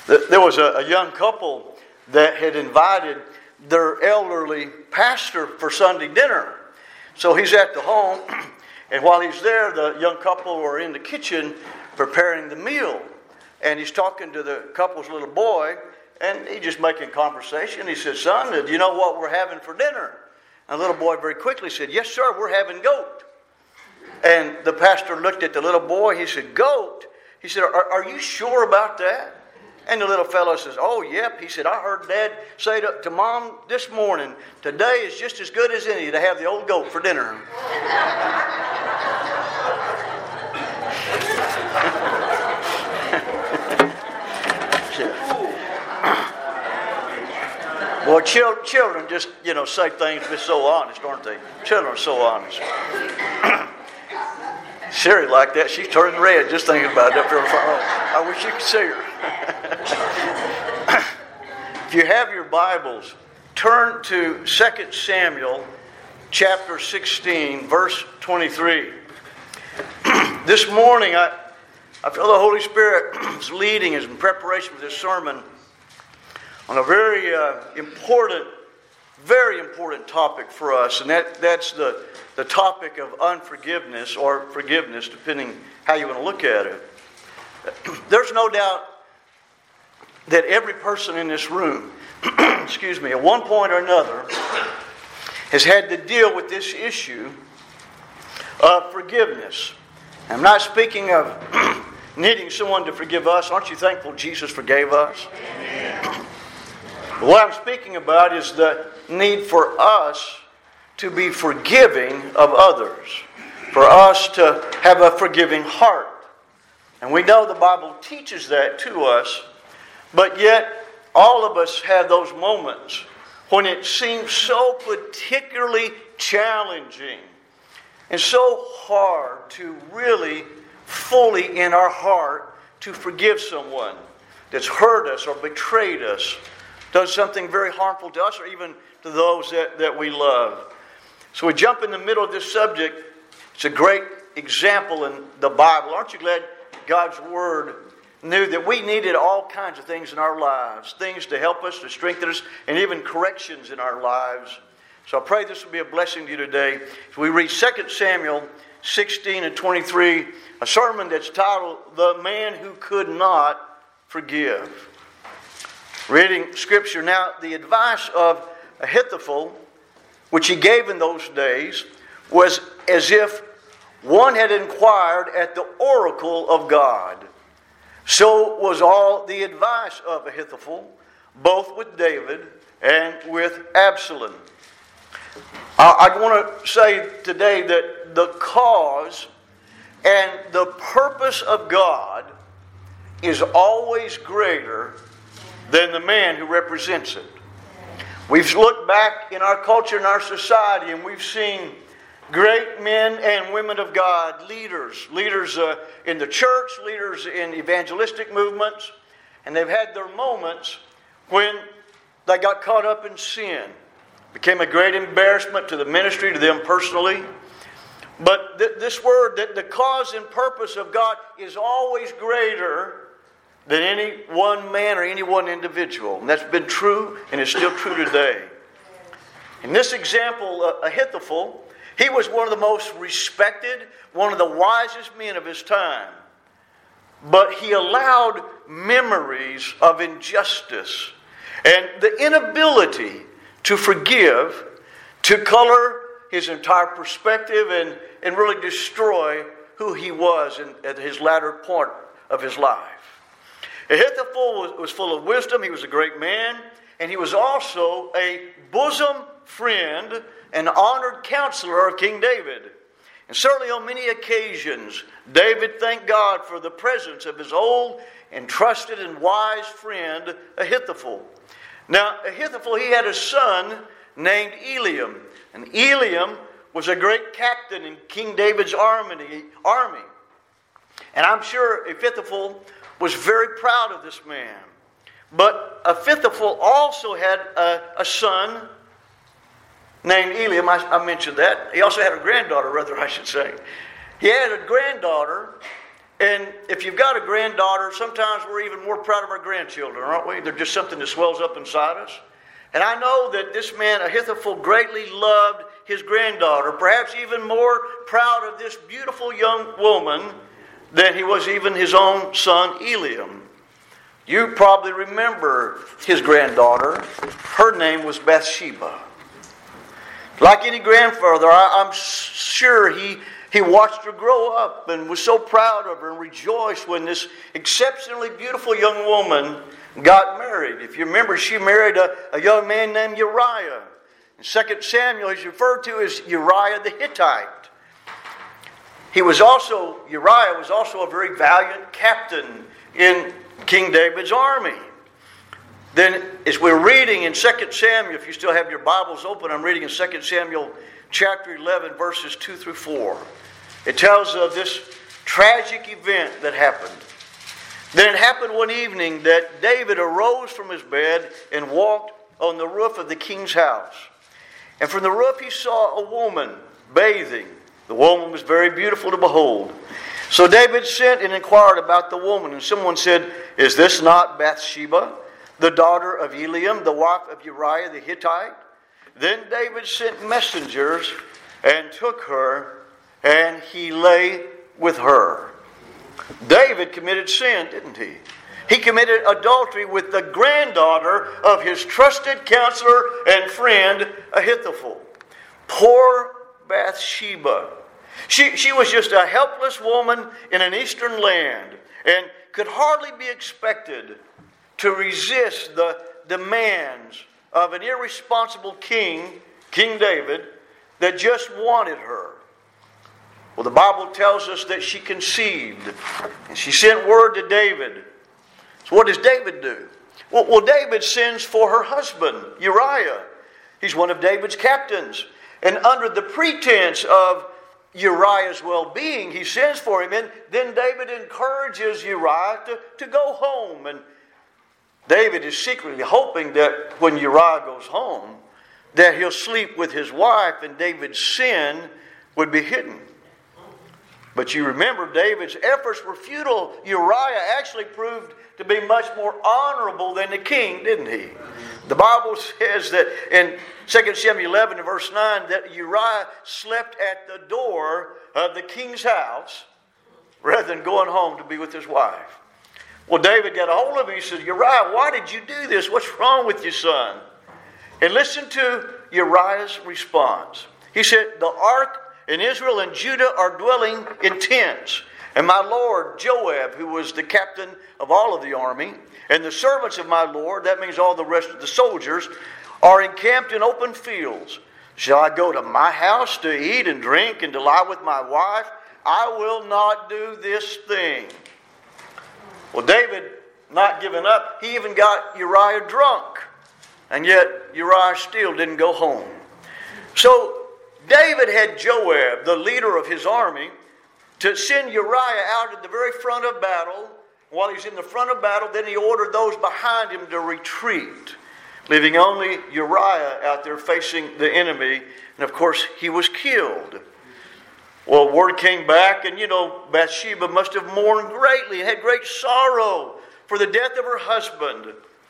There was a young couple that had invited their elderly pastor for Sunday dinner. So he's at the home, and while he's there, the young couple were in the kitchen preparing the meal. And he's talking to the couple's little boy, and he's just making conversation. He said, "Son, do you know what we're having for dinner?" And the little boy very quickly said, "Yes, sir, we're having goat." And the pastor looked at the little boy. He said, "Goat?" He said, are you sure about that?" And the little fellow says, "Oh, yep." He said, "I heard Dad say to Mom this morning, today is just as good as any to have the old goat for dinner." Well, children just, say things just so honest, aren't they? Children are so honest. Sherry like that. She's turning red just thinking about it up there in front row. I wish you could see her. If you have your Bibles, turn to 2 Samuel chapter 16, verse 23. This morning, I feel the Holy Spirit is leading us in preparation for this sermon on a very important topic for us, and that's the topic of unforgiveness or forgiveness, depending how you want to look at it. There's no doubt that every person in this room, at one point or another, has had to deal with this issue of forgiveness. I'm not speaking of needing someone to forgive us. Aren't you thankful Jesus forgave us? Amen. What I'm speaking about is the need for us to be forgiving of others, for us to have a forgiving heart. And we know the Bible teaches that to us, but yet all of us have those moments when it seems so particularly challenging and so hard to really fully in our heart to forgive someone that's hurt us or betrayed us, does something very harmful to us or even to those that we love. So we jump in the middle of this subject. It's a great example in the Bible. Aren't you glad God's Word knew that we needed all kinds of things in our lives, things to help us, to strengthen us, and even corrections in our lives. So I pray this will be a blessing to you today. As we read 2 Samuel 16 and 23, a sermon that's titled, "The Man Who Could Not Forgive." Reading Scripture. Now, the advice of Ahithophel, which he gave in those days, was as if one had inquired at the oracle of God. So was all the advice of Ahithophel, both with David and with Absalom. I want to say today that the cause and the purpose of God is always greater than the man who represents it. We've looked back in our culture and our society, and we've seen great men and women of God, leaders in the church, leaders in evangelistic movements, and they've had their moments when they got caught up in sin. Became a great embarrassment to the ministry, to them personally. But this word, that the cause and purpose of God is always greater than any one man or any one individual. And that's been true and is still true today. In this example, Ahithophel, he was one of the most respected, one of the wisest men of his time. But he allowed memories of injustice and the inability to forgive to color his entire perspective and really destroy who he was at his latter part of his life. Ahithophel was full of wisdom. He was a great man. And he was also a bosom friend and honored counselor of King David. And certainly on many occasions, David thanked God for the presence of his old and trusted and wise friend, Ahithophel. Now, Ahithophel, he had a son named Eliam. And Eliam was a great captain in King David's army. And I'm sure Ahithophel was very proud of this man. But Ahithophel also had a son named Eliam. I mentioned that. He also had a granddaughter, I should say. He had a granddaughter And if you've got a granddaughter, sometimes we're even more proud of our grandchildren, aren't we? They're just something that swells up inside us. And I know that this man, Ahithophel, greatly loved his granddaughter, perhaps even more proud of this beautiful young woman than he was even his own son, Eliam. You probably remember his granddaughter. Her name was Bathsheba. Like any grandfather, I'm sure he watched her grow up and was so proud of her and rejoiced when this exceptionally beautiful young woman got married. If you remember, she married a young man named Uriah. In 2 Samuel, he's referred to as Uriah the Hittite. Uriah was also a very valiant captain in King David's army. Then, as we're reading in 2 Samuel, if you still have your Bibles open, I'm reading in 2 Samuel chapter 11, verses 2 through 4. It tells of this tragic event that happened. Then it happened one evening that David arose from his bed and walked on the roof of the king's house. And from the roof he saw a woman bathing. The woman was very beautiful to behold. So David sent and inquired about the woman. And someone said, "Is this not Bathsheba, the daughter of Eliam, the wife of Uriah the Hittite?" Then David sent messengers and took her, and he lay with her. David committed sin, didn't he? He committed adultery with the granddaughter of his trusted counselor and friend Ahithophel. Poor Bathsheba. She was just a helpless woman in an eastern land and could hardly be expected to resist the demands of an irresponsible king, King David, that just wanted her. Well, the Bible tells us that she conceived, and she sent word to David. So what does David do? Well, David sends for her husband, Uriah. He's one of David's captains. And under the pretense of Uriah's well-being, he sends for him. And then David encourages Uriah to go home. And David is secretly hoping that when Uriah goes home, that he'll sleep with his wife and David's sin would be hidden. But you remember, David's efforts were futile. Uriah actually proved to be much more honorable than the king, didn't he? The Bible says that in 2 Samuel 11 and verse 9 that Uriah slept at the door of the king's house rather than going home to be with his wife. Well, David got a hold of him. He said, "Uriah, why did you do this? What's wrong with you, son?" And listen to Uriah's response. He said, "The ark and Israel and Judah are dwelling in tents. And my lord Joab, who was the captain of all of the army, and the servants of my lord," that means all the rest of the soldiers, "are encamped in open fields. Shall I go to my house to eat and drink and to lie with my wife? I will not do this thing." Well, David, not giving up, he even got Uriah drunk. And yet Uriah still didn't go home. So David had Joab, the leader of his army, to send Uriah out at the very front of battle. While he's in the front of battle, then he ordered those behind him to retreat, leaving only Uriah out there facing the enemy. And of course, he was killed. Well, word came back, and Bathsheba must have mourned greatly and had great sorrow for the death of her husband.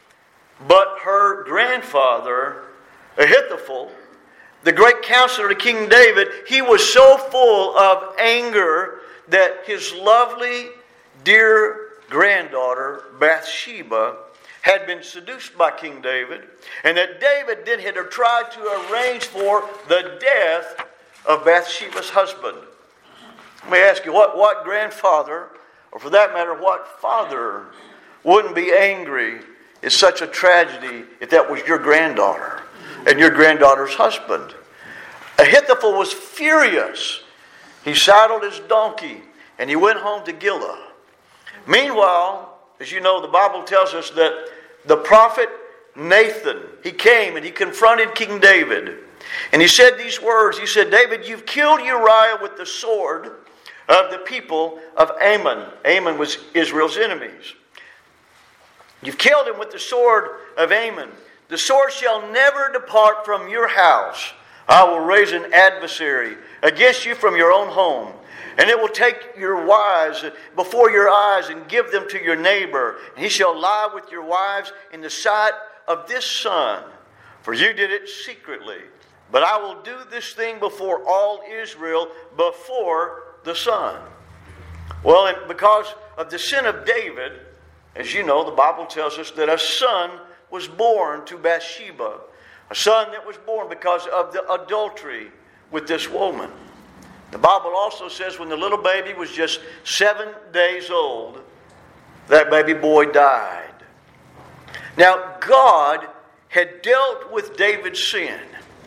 But her grandfather, Ahithophel, the great counselor to King David, he was so full of anger that his lovely, dear granddaughter, Bathsheba, had been seduced by King David, and that David then had tried to arrange for the death of Bathsheba's husband. Let me ask you, what grandfather, or for that matter, what father wouldn't be angry at such a tragedy if that was your granddaughter and your granddaughter's husband? Ahithophel was furious. He saddled his donkey and he went home to Gilah. Meanwhile, as you know, the Bible tells us that the prophet Nathan, he came and he confronted King David. And he said these words. He said, "David, you've killed Uriah with the sword of the people of Ammon." Ammon was Israel's enemies. "You've killed him with the sword of Ammon. The sword shall never depart from your house I will raise an adversary against you from your own home, and it will take your wives before your eyes and give them to your neighbor. And he shall lie with your wives in the sight of this sun, for you did it secretly. But I will do this thing before all Israel, before the sun. Well, and because of the sin of David, as you know, the Bible tells us that a son was born to Bathsheba. A son that was born because of the adultery with this woman. The Bible also says when the little baby was just 7 days old, that baby boy died. Now, God had dealt with David's sin.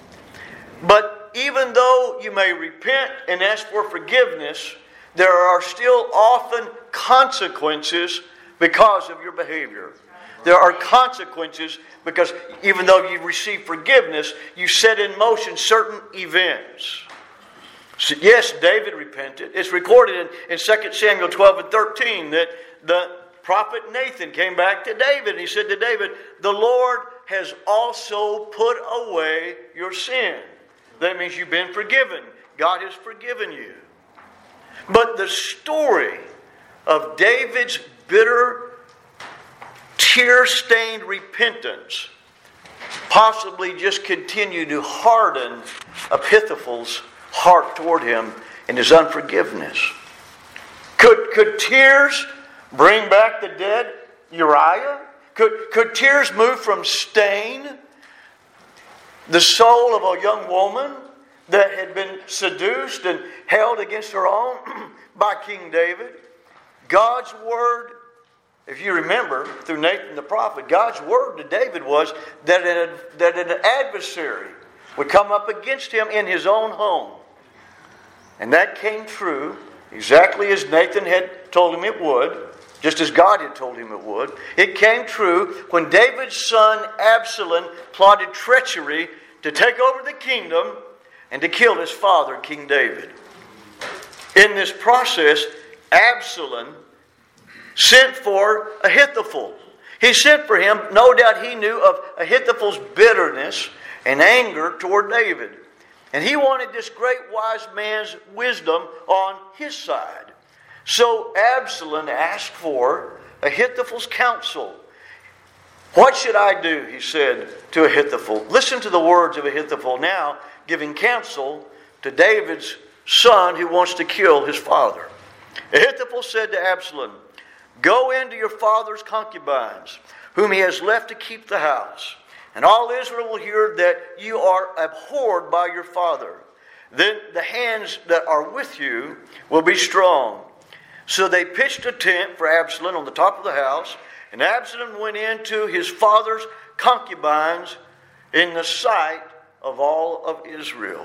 But even though you may repent and ask for forgiveness, there are still often consequences because of your behavior. There are consequences because even though you receive forgiveness, you set in motion certain events. So yes, David repented. It's recorded in 2 Samuel 12 and 13 that the prophet Nathan came back to David and he said to David, the Lord has also put away your sin. That means you've been forgiven. God has forgiven you. But the story of David's bitter, tear-stained repentance possibly just continued to harden Ahithophel's heart toward him in his unforgiveness. Could tears bring back the dead Uriah? Could tears move from stain the soul of a young woman that had been seduced and held against her own by King David? God's word, if you remember, through Nathan the prophet, God's word to David was that an adversary would come up against him in his own home. And that came true exactly as Nathan had told him it would, just as God had told him it would. It came true when David's son Absalom plotted treachery to take over the kingdom and to kill his father, King David. In this process, Absalom sent for Ahithophel. He sent for him, no doubt he knew of Ahithophel's bitterness and anger toward David. And he wanted this great wise man's wisdom on his side. So Absalom asked for Ahithophel's counsel. What should I do, he said to Ahithophel. Listen to the words of Ahithophel now, giving counsel to David's son who wants to kill his father. Ahithophel said to Absalom, go into your father's concubines, whom he has left to keep the house, and all Israel will hear that you are abhorred by your father. Then the hands that are with you will be strong. So they pitched a tent for Absalom on the top of the house, and Absalom went into his father's concubines in the sight of all of Israel.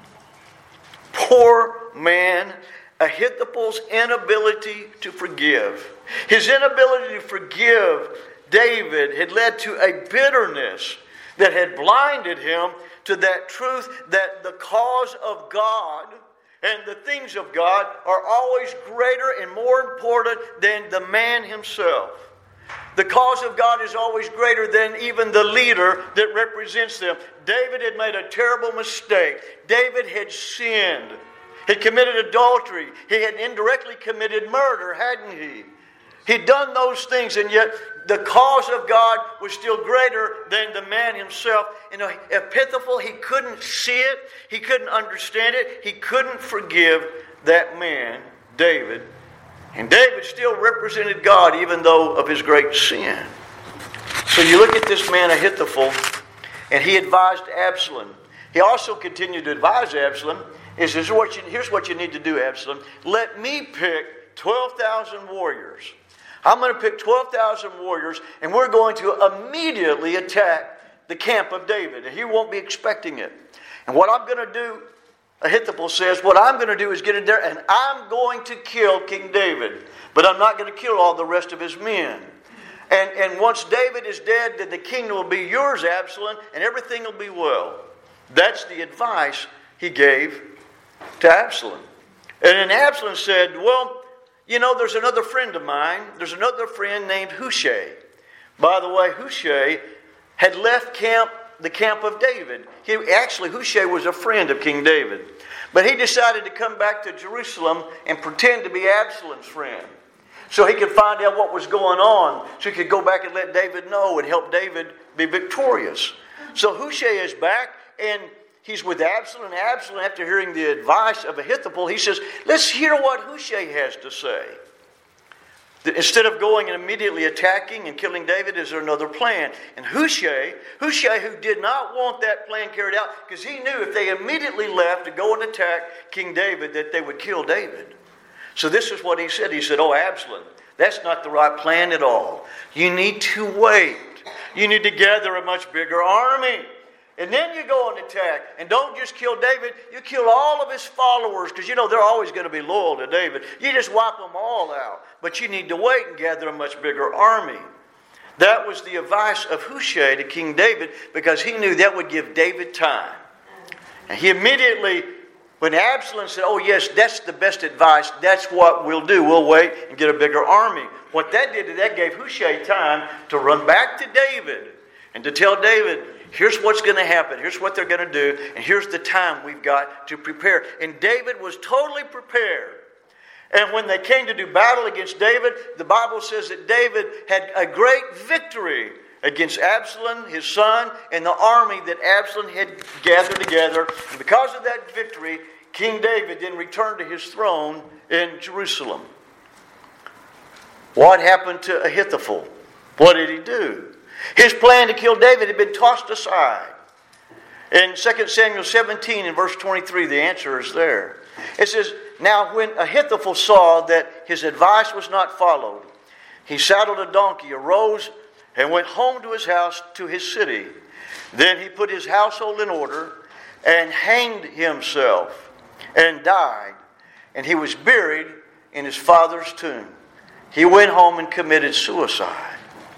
Poor man, Ahithophel's inability to forgive. His inability to forgive David had led to a bitterness that had blinded him to that truth that the cause of God and the things of God are always greater and more important than the man himself. The cause of God is always greater than even the leader that represents them. David had made a terrible mistake. David had sinned. He committed adultery. He had indirectly committed murder, hadn't he? He'd done those things, and yet the cause of God was still greater than the man himself. You know, Ahithophel, he couldn't see it. He couldn't understand it. He couldn't forgive that man, David. And David still represented God even though of his great sin. So you look at this man Ahithophel, and he advised Absalom. He also continued to advise Absalom. He says, here's what you need to do, Absalom. Let me pick 12,000 warriors. I'm going to pick 12,000 warriors, and we're going to immediately attack the camp of David. And he won't be expecting it. And what I'm going to do, Ahithophel says, what I'm going to do is get in there, and I'm going to kill King David. But I'm not going to kill all the rest of his men. And once David is dead, then the kingdom will be yours, Absalom, and everything will be well. That's the advice he gave to Absalom. And then Absalom said, well, you know, there's another friend of mine. There's another friend named Hushai. By the way, Hushai had left camp the camp of David. Hushai was a friend of King David. But he decided to come back to Jerusalem and pretend to be Absalom's friend, so he could find out what was going on, so he could go back and let David know and help David be victorious. So Hushai is back, and he's with Absalom. And Absalom, after hearing the advice of Ahithophel, he says, let's hear what Hushai has to say. Instead of going and immediately attacking and killing David, is there another plan? And Hushai, who did not want that plan carried out, because he knew if they immediately left to go and attack King David, that they would kill David. So this is what he said. He said, oh, Absalom, that's not the right plan at all. You need to wait. You need to gather a much bigger army. And then you go and attack. And don't just kill David. You kill all of his followers, because they're always going to be loyal to David. You just wipe them all out. But you need to wait and gather a much bigger army. That was the advice of Hushai to King David, because he knew that would give David time. And he immediately, when Absalom said, oh yes, that's the best advice, that's what we'll do. We'll wait and get a bigger army. What that did, that gave Hushai time to run back to David and to tell David, here's what's going to happen. Here's what they're going to do. And here's the time we've got to prepare. And David was totally prepared. And when they came to do battle against David, the Bible says that David had a great victory against Absalom, his son, and the army that Absalom had gathered together. And because of that victory, King David then returned to his throne in Jerusalem. What happened to Ahithophel? What did he do? His plan to kill David had been tossed aside. In 2 Samuel 17 and verse 23, the answer is there. It says, now when Ahithophel saw that his advice was not followed, he saddled a donkey, arose, and went home to his house, to his city. Then he put his household in order and hanged himself and died. And he was buried in his father's tomb. He went home and committed suicide.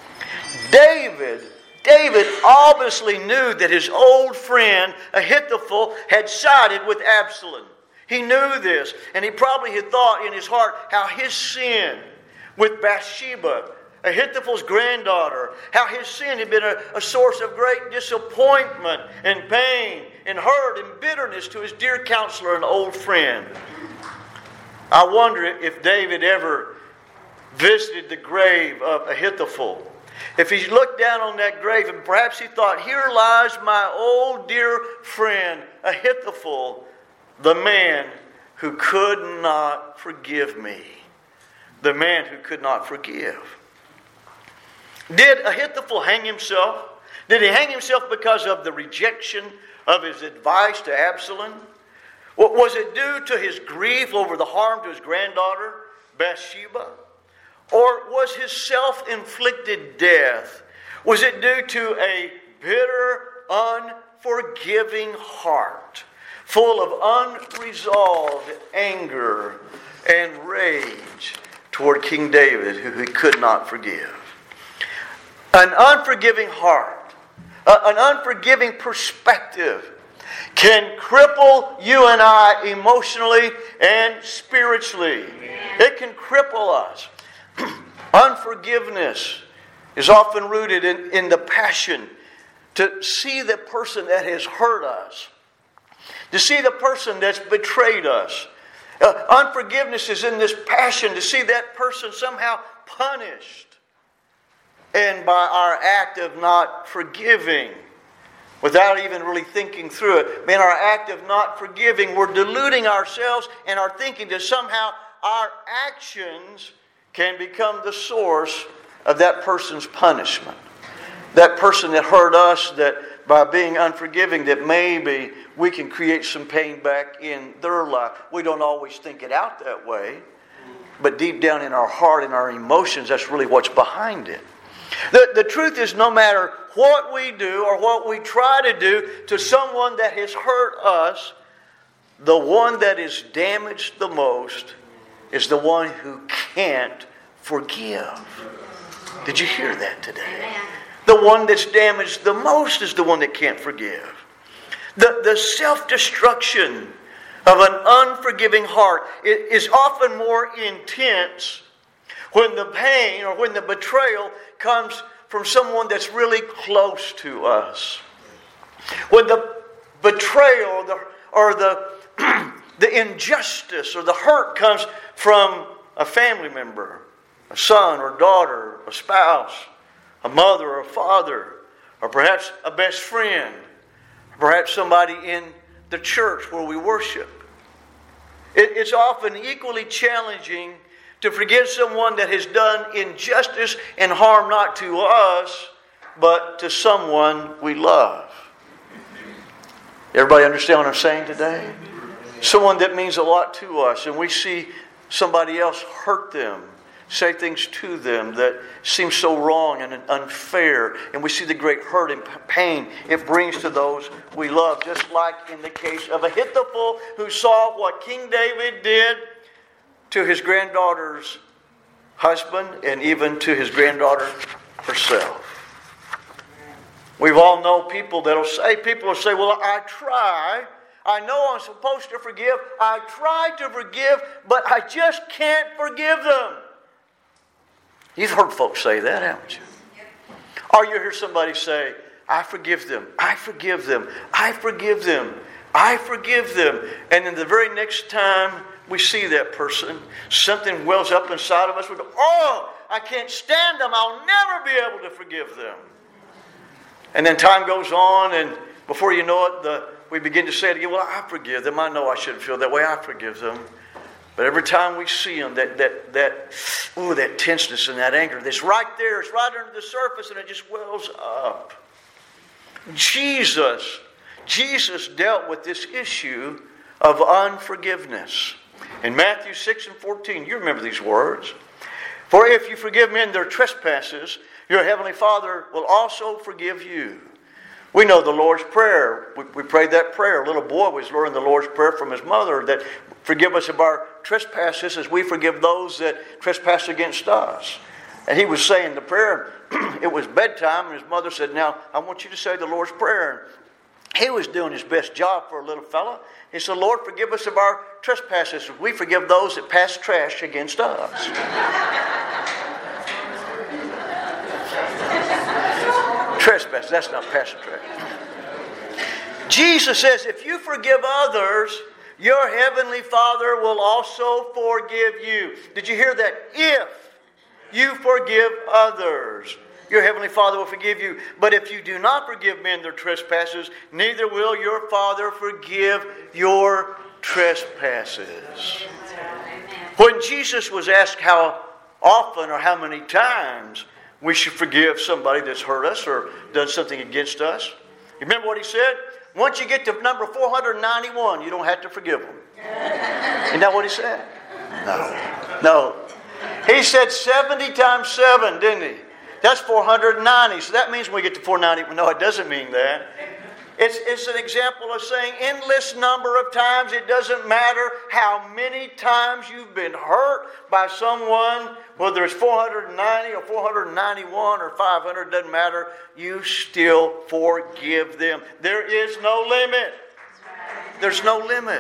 David obviously knew that his old friend Ahithophel had sided with Absalom. He knew this, and he probably had thought in his heart how his sin with Bathsheba, Ahithophel's granddaughter, how his sin had been a source of great disappointment and pain and hurt and bitterness to his dear counselor and old friend. I wonder if David ever visited the grave of Ahithophel. If he looked down on that grave and perhaps he thought, here lies my old dear friend Ahithophel, the man who could not forgive me. The man who could not forgive. Did Ahithophel hang himself? Did he hang himself because of the rejection of his advice to Absalom? Was it due to his grief over the harm to his granddaughter, Bathsheba? Or was his self-inflicted death, was it due to a bitter, unforgiving heart, full of unresolved anger and rage toward King David, who he could not forgive? An unforgiving heart, an unforgiving perspective can cripple you and I emotionally and spiritually. It can cripple us. Unforgiveness is often rooted in the passion to see the person that has hurt us, to see the person that's betrayed us. Unforgiveness is in this passion to see that person somehow punished. And by our act of not forgiving, without even really thinking through it, in our act of not forgiving, we're deluding ourselves and our thinking that somehow our actions can become the source of that person's punishment. That person that hurt us, that by being unforgiving, that maybe we can create some pain back in their life. We don't always think it out that way, but deep down in our heart and our emotions, that's really what's behind it. The truth is, no matter what we do or what we try to do to someone that has hurt us, the one that is damaged the most is the one who can't forgive. Did you hear that today? The one that's damaged the most is the one that can't forgive. The self-destruction of an unforgiving heart is often more intense when the pain or when the betrayal comes from someone that's really close to us. When the betrayal or the injustice or the hurt comes from a family member, a son or daughter, a spouse, a mother or a father, or perhaps a best friend, perhaps somebody in the church where we worship. It's often equally challenging to forgive someone that has done injustice and harm not to us, but to someone we love. Everybody understand what I'm saying today? Someone that means a lot to us, and we see somebody else hurt them, say things to them that seem so wrong and unfair, and we see the great hurt and pain it brings to those we love. Just like in the case of Ahithophel, who saw what King David did to his granddaughter's husband and even to his granddaughter herself. We've all known people will say, well, I know I'm supposed to forgive. I try to forgive, but I just can't forgive them. You've heard folks say that, haven't you? Or you hear somebody say, I forgive them. I forgive them. I forgive them. I forgive them. And then the very next time we see that person, something wells up inside of us. We go, oh, I can't stand them. I'll never be able to forgive them. And then time goes on, and before you know it, we begin to say it again, well, I forgive them. I know I shouldn't feel that way. I forgive them. But every time we see them, that tenseness and that anger, that's right there. It's right under the surface, and it just wells up. Jesus dealt with this issue of unforgiveness. In Matthew 6:14, you remember these words. For if you forgive men their trespasses, your heavenly Father will also forgive you. We know the Lord's Prayer. We prayed that prayer. A little boy was learning the Lord's Prayer from his mother, that forgive us of our trespasses as we forgive those that trespass against us. And he was saying the prayer. It was bedtime, and his mother said, now, I want you to say the Lord's Prayer. He was doing his best job for a little fella. He said, Lord, forgive us of our trespasses as we forgive those that pass trash against us. Trespass, that's not passing trash. Jesus says, if you forgive others, your heavenly Father will also forgive you. Did you hear that? If you forgive others, your heavenly Father will forgive you. But if you do not forgive men their trespasses, neither will your Father forgive your trespasses. When Jesus was asked how often or how many times we should forgive somebody that's hurt us or done something against us, you remember what he said? Once you get to number 491, you don't have to forgive them. Isn't that what he said? No. He said 70 times 7, didn't he? That's 490. So that means when we get to 490. No, it doesn't mean that. It's an example of saying endless number of times. It doesn't matter how many times you've been hurt by someone, whether it's 490 or 491 or 500, doesn't matter. You still forgive them. There is no limit. There's no limit.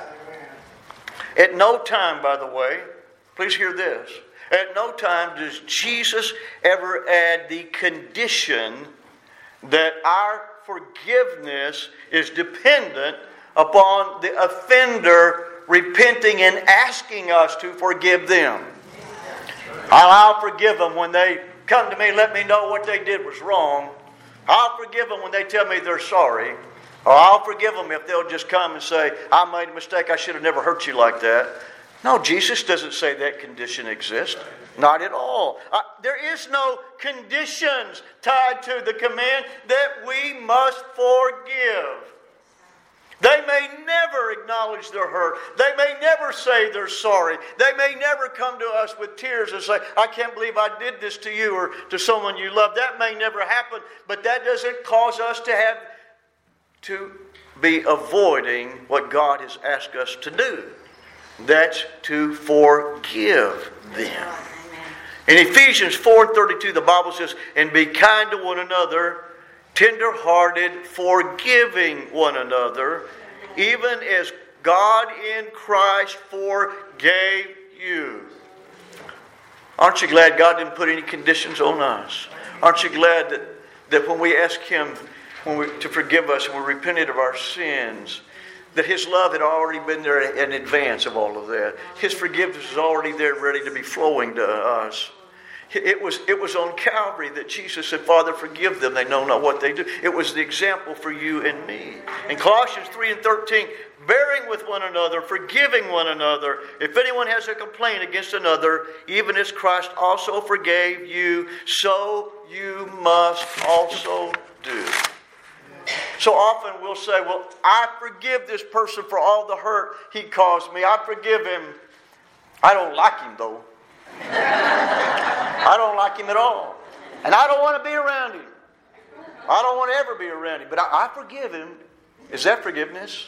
At no time, by the way, please hear this. At no time does Jesus ever add the condition that our forgiveness is dependent upon the offender repenting and asking us to forgive them. I'll forgive them when they come to me and let me know what they did was wrong. I'll forgive them when they tell me they're sorry. Or I'll forgive them if they'll just come and say, I made a mistake, I should have never hurt you like that. No, Jesus doesn't say that condition exists. Not at all. There is no conditions tied to the command that we must forgive. They may never acknowledge their hurt. They may never say they're sorry. They may never come to us with tears and say, I can't believe I did this to you or to someone you love. That may never happen, but that doesn't cause us to be avoiding what God has asked us to do. That's to forgive them. In Ephesians 4:32, the Bible says, and be kind to one another, tender-hearted, forgiving one another, even as God in Christ forgave you. Aren't you glad God didn't put any conditions on us? Aren't you glad that when we ask Him to forgive us when we repented of our sins, that His love had already been there in advance of all of that. His forgiveness was already there ready to be flowing to us. It was on Calvary that Jesus said, Father, forgive them. They know not what they do. It was the example for you and me. In Colossians 3:13, bearing with one another, forgiving one another. If anyone has a complaint against another, even as Christ also forgave you, so you must also do. So often we'll say, well, I forgive this person for all the hurt he caused me. I forgive him. I don't like him, though. I don't like him at all. And I don't want to be around him. I don't want to ever be around him. But I forgive him. Is that forgiveness?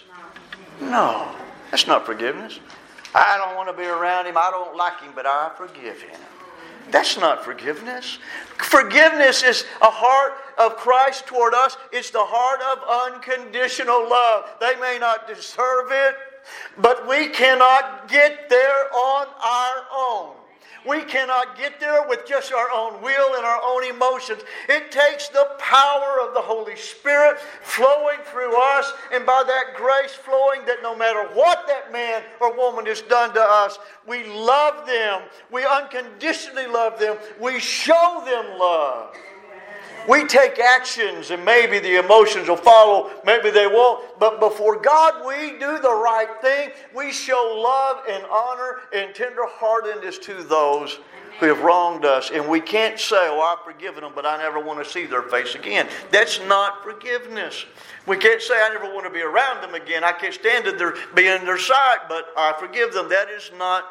No, that's not forgiveness. I don't want to be around him. I don't like him, but I forgive him. That's not forgiveness. Forgiveness is a heart of Christ toward us. It's the heart of unconditional love. They may not deserve it, but we cannot get there on our own. We cannot get there with just our own will and our own emotions. It takes the power of the Holy Spirit flowing through us, and by that grace flowing, that no matter what that man or woman has done to us, we love them. We unconditionally love them. We show them love. We take actions, and maybe the emotions will follow, maybe they won't. But before God, we do the right thing. We show love and honor and tenderheartedness to those who have wronged us. And we can't say, oh, I've forgiven them, but I never want to see their face again. That's not forgiveness. We can't say, I never want to be around them again. I can't stand to be in their sight, but I forgive them. That is not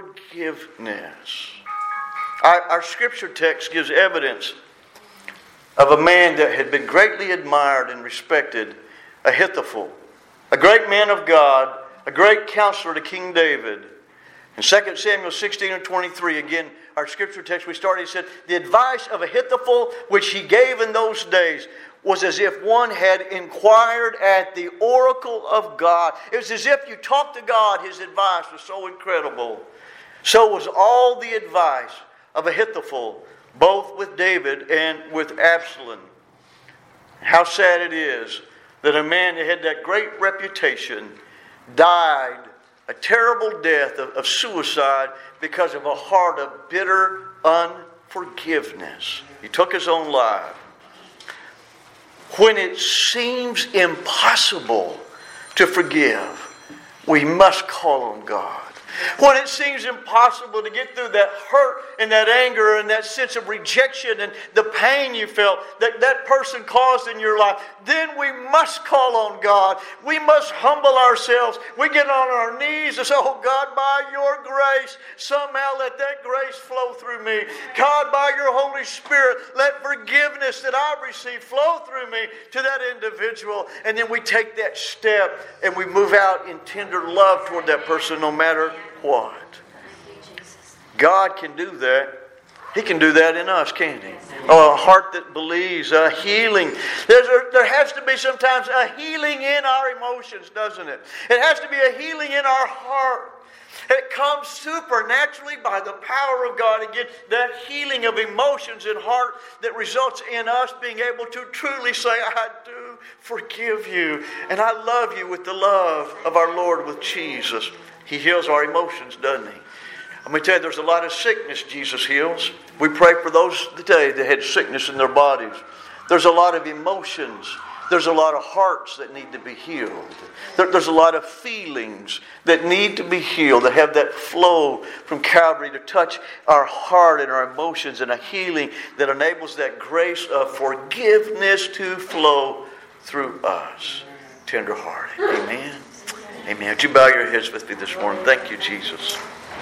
forgiveness. Our scripture text gives evidence of a man that had been greatly admired and respected, Ahithophel, a great man of God, a great counselor to King David. In 2 Samuel 16 and 23, again, our scripture text we started, he said, the advice of Ahithophel, which he gave in those days, was as if one had inquired at the oracle of God. It was as if you talked to God. His advice was so incredible. So was all the advice of Ahithophel, both with David and with Absalom. How sad it is that a man that had that great reputation died a terrible death of suicide because of a heart of bitter unforgiveness. He took his own life. When it seems impossible to forgive, we must call on God. When it seems impossible to get through that hurt and that anger and that sense of rejection and the pain you felt that person caused in your life, then we must call on God. We must humble ourselves. We get on our knees and say, oh God, by your grace, somehow let that grace flow through me. God, by your Holy Spirit, let forgiveness that I've received flow through me to that individual. And then we take that step and we move out in tender love toward that person no matter what? God can do that. He can do that in us, can't He? Oh, a heart that believes, a healing. There has to be sometimes a healing in our emotions, doesn't it? It has to be a healing in our heart. It comes supernaturally by the power of God. Again, that healing of emotions and heart that results in us being able to truly say, I do forgive you. And I love you with the love of our Lord, with Jesus. He heals our emotions, doesn't He? Let me tell you, there's a lot of sickness Jesus heals. We pray for those today that had sickness in their bodies. There's a lot of emotions. There's a lot of hearts that need to be healed. There's a lot of feelings that need to be healed, that have that flow from Calvary to touch our heart and our emotions, and a healing that enables that grace of forgiveness to flow through us. Tender-hearted. Amen. Amen. Would you bow your heads with me this morning? Thank you, Jesus.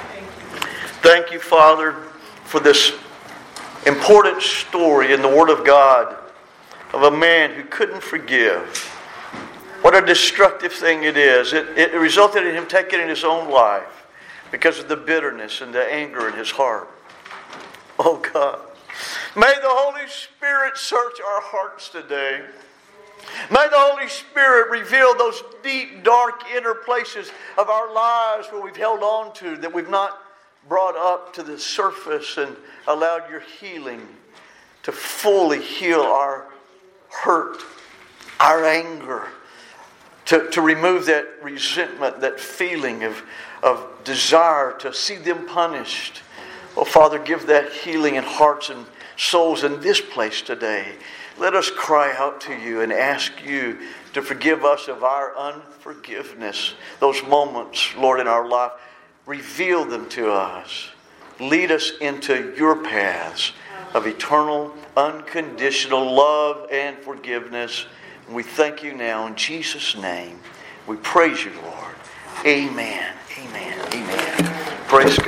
Thank you, Father, for this important story in the Word of God of a man who couldn't forgive. What a destructive thing it is. It resulted in him taking his own life because of the bitterness and the anger in his heart. Oh God, may the Holy Spirit search our hearts today. May the Holy Spirit reveal those deep, dark, inner places of our lives where we've held on to, that we've not brought up to the surface and allowed your healing to fully heal our hurt our anger, to remove that resentment, that feeling of desire to see them punished. Oh, Father, give that healing in hearts and souls in this place today. Let us cry out to you and ask you to forgive us of our unforgiveness. Those moments, Lord, in our life, reveal them to us. Lead us into your paths of eternal, unconditional love and forgiveness. And we thank you now in Jesus' name. We praise you, Lord. Amen. Amen. Amen. Praise God.